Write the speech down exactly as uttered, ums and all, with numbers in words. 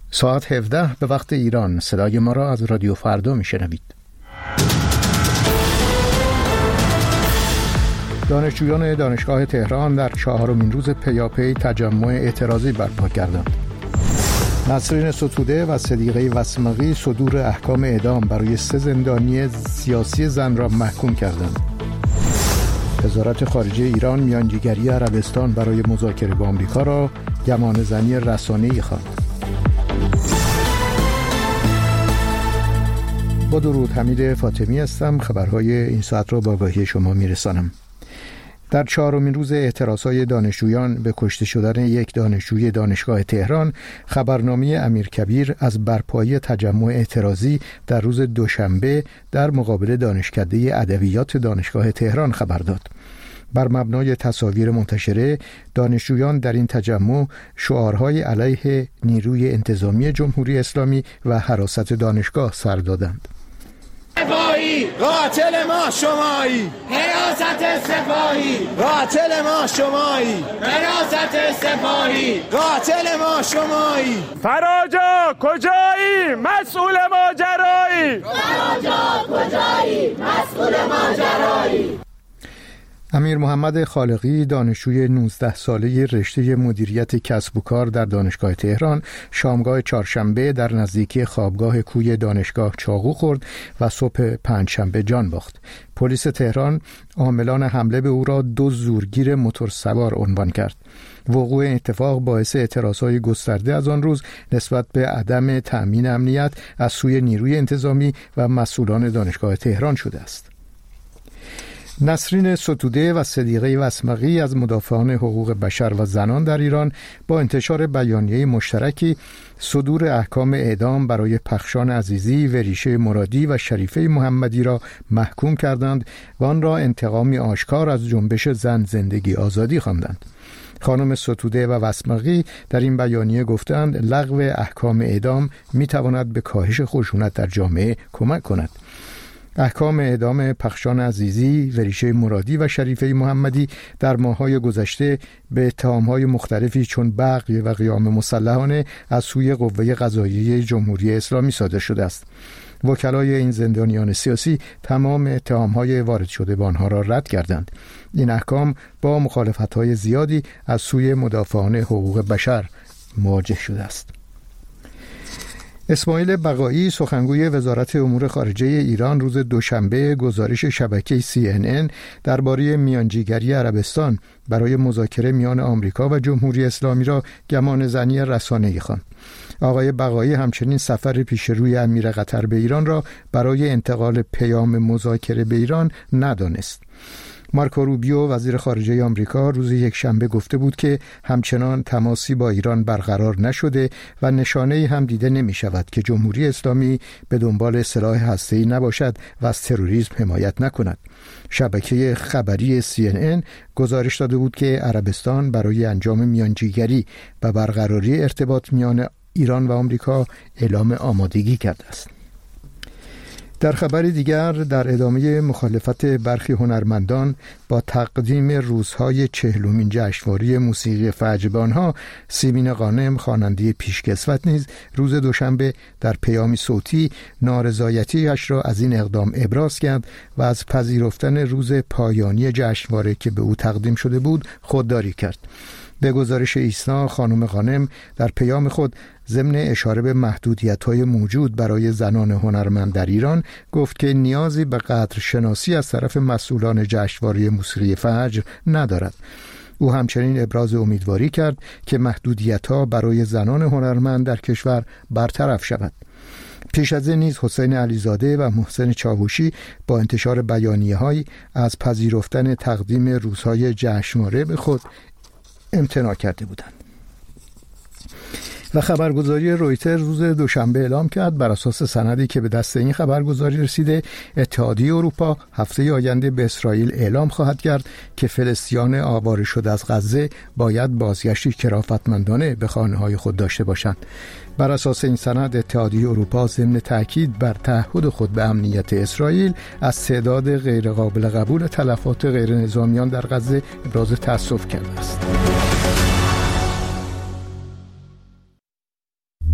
ساعت هفده به وقت ایران. صدای ما را از رادیو فردا میشنوید. دانشجویان دانشگاه تهران در چهارمین روز پیاپی تجمع اعتراضی برپا کردند. نسرین ستوده و صدیقه وسمقی صدور احکام اعدام برای سه زندانی سیاسی زن را محکوم کردند. وزارت خارجه ایران میانجیگری عربستان برای مذاکره با آمریکا را گمانه‌زنی رسانه‌ای خواند. با درود، حمید فاطمی هستم. خبرهای این ساعت را با آگاهی شما میرسانم. در چهارمین روز اعتراضهای دانشجویان به کشته شدن یک دانشجوی دانشگاه تهران، خبرنامه امیرکبیر از برپایی تجمع اعتراضی در روز دوشنبه در مقابل دانشکده ادبیات دانشگاه تهران خبر داد. بر مبنای تصاویر منتشره، دانشجویان در این تجمع شعارهای علیه نیروی انتظامی جمهوری اسلامی و حراست دانشگاه سر دادند. سپاهی قاتل ما شمایی، حراست سپاهی قاتل ما شمایی، حراست سپاهی قاتل ما شمایی. فراجا کجایی؟ مسئول ماجرایی. فراجا کجایی؟ مسئول ماجرایی. امیر محمد خالقی، دانشجوی نوزده ساله رشته مدیریت کسب و کار در دانشگاه تهران، شامگاه چهارشنبه در نزدیکی خوابگاه کوی دانشگاه چاقو خورد و صبح پنجشنبه جان باخت. پلیس تهران عاملان حمله به او را دو زورگیر موتورسوار عنوان کرد. وقوع این اتفاق باعث اعتراضهای گسترده از آن روز نسبت به عدم تأمین امنیت از سوی نیروی انتظامی و مسئولان دانشگاه تهران شده است. نسرین ستوده و صدیقه وسمقی از مدافعان حقوق بشر و زنان در ایران با انتشار بیانیه مشترکی صدور احکام اعدام برای پخشان عزیزی، وریشه مرادی و شریفه محمدی را محکوم کردند و آن را انتقامی آشکار از جنبش زن زندگی آزادی خواندند. خانم ستوده و وسمقی در این بیانیه گفتند لغو احکام اعدام میتواند به کاهش خشونت در جامعه کمک کند. احکام اعدام پخشان عزیزی، وریشه مرادی و شریفه محمدی در ماه‌های گذشته به اتهام‌های مختلفی چون بغی و قیام مسلحانه از سوی قوه قضاییه جمهوری اسلامی صادر شده است. وکلای این زندانیان سیاسی تمام اتهام‌های وارد شده به آنها را رد کردند. این احکام با مخالفت‌های زیادی از سوی مدافعان حقوق بشر مواجه شده است. اسماعیل بقایی، سخنگوی وزارت امور خارجه ایران، روز دوشنبه گزارش شبکه سی ان ان درباره میانجیگری عربستان برای مذاکره میان آمریکا و جمهوری اسلامی را گمانه‌زنی رسانه‌ای خواند. آقای بقایی همچنین سفر پیش روی امیر قطر به ایران را برای انتقال پیام مذاکره به ایران ندانست. مارکو روبیو، وزیر خارجه آمریکا، روز یکشنبه گفته بود که همچنان تماسی با ایران برقرار نشده و نشانه‌ای هم دیده نمی شود که جمهوری اسلامی به دنبال سلاح هسته‌ای نباشد و از تروریسم حمایت نکند. شبکه خبری سی ان ان گزارش داده بود که عربستان برای انجام میانجیگری و برقراری ارتباط میان ایران و آمریکا اعلام آمادگی کرده است. در خبری دیگر، در ادامه مخالفت برخی هنرمندان با تقدیم روزهای چهلمین جشنواره موسیقی فجر به آنها، سیمین غانم، خواننده پیشکسوت، نیز روز دوشنبه در پیامی صوتی نارضایتی‌اش را از این اقدام ابراز کرد و از پذیرفتن روز پایانی جشنواره که به او تقدیم شده بود خودداری کرد. به گزارش ایسنا، خانم غانم در پیام خود ضمن اشاره به محدودیت‌های موجود برای زنان هنرمند در ایران گفت که نیازی به قدرشناسی از طرف مسئولان جشنواره موسیقی فجر ندارد. او همچنین ابراز امیدواری کرد که محدودیت‌ها برای زنان هنرمند در کشور برطرف شود. پیش از این نیز حسین علیزاده و محسن چاوشی با انتشار بیانیه‌هایی از پذیرفتن تقدیم روزهای جشنواره به خود امتناع کرده بودند. و خبرگزاری رویتر روز دوشنبه اعلام کرد بر اساس سندی که به دست این خبرگزاری رسیده، اتحادیه اروپا هفته آینده به اسرائیل اعلام خواهد کرد که فلسطینیان آواره شده از غزه باید بازگشتی کرافتمندانه به خانه‌های خود داشته باشند. بر اساس این سند، اتحادیه اروپا ضمن تأکید بر تعهد خود به امنیت اسرائیل از تعداد غیرقابل قبول تلفات غیر نظامیان در غزه ابراز تأسف کرده است.